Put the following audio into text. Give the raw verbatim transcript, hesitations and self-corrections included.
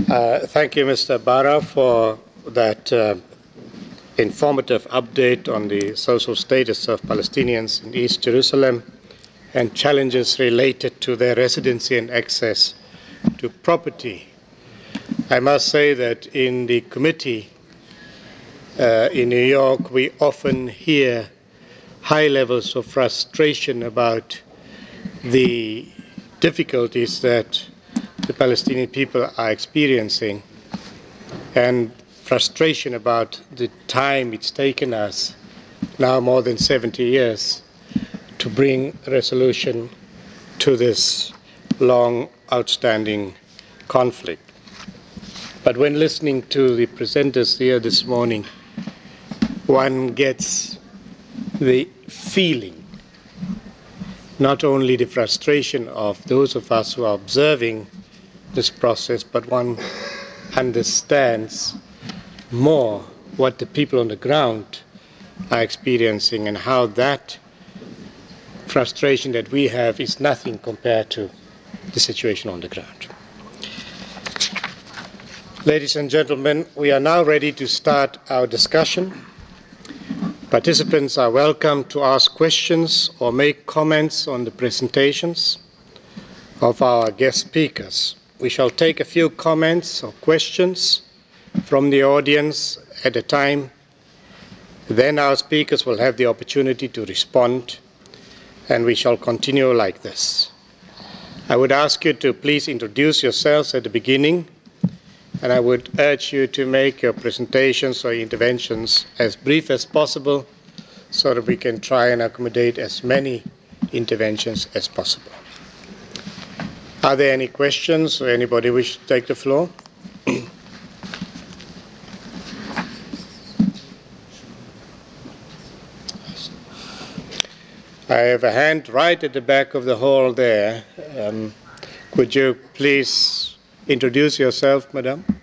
Uh, thank you, Mister Bara, for that uh, informative update on the social status of Palestinians in East Jerusalem and challenges related to their residency and access to property. I must say that in the committee uh, in New York, we often hear high levels of frustration about the difficulties that the Palestinian people are experiencing and frustration about the time it's taken us, now more than seventy years, to bring a resolution to this long outstanding conflict. But when listening to the presenters here this morning, one gets the feeling, not only the frustration of those of us who are observing this process, but one understands more what the people on the ground are experiencing and how that frustration that we have is nothing compared to the situation on the ground. Ladies and gentlemen, we are now ready to start our discussion. Participants are welcome to ask questions or make comments on the presentations of our guest speakers. We shall take a few comments or questions from the audience at a time. Then our speakers will have the opportunity to respond, and we shall continue like this. I would ask you to please introduce yourselves at the beginning, and I would urge you to make your presentations or interventions as brief as possible so that we can try and accommodate as many interventions as possible. Are there any questions or anybody wish to take the floor? I have a hand right at the back of the hall there. Um, could you please introduce yourself, madam?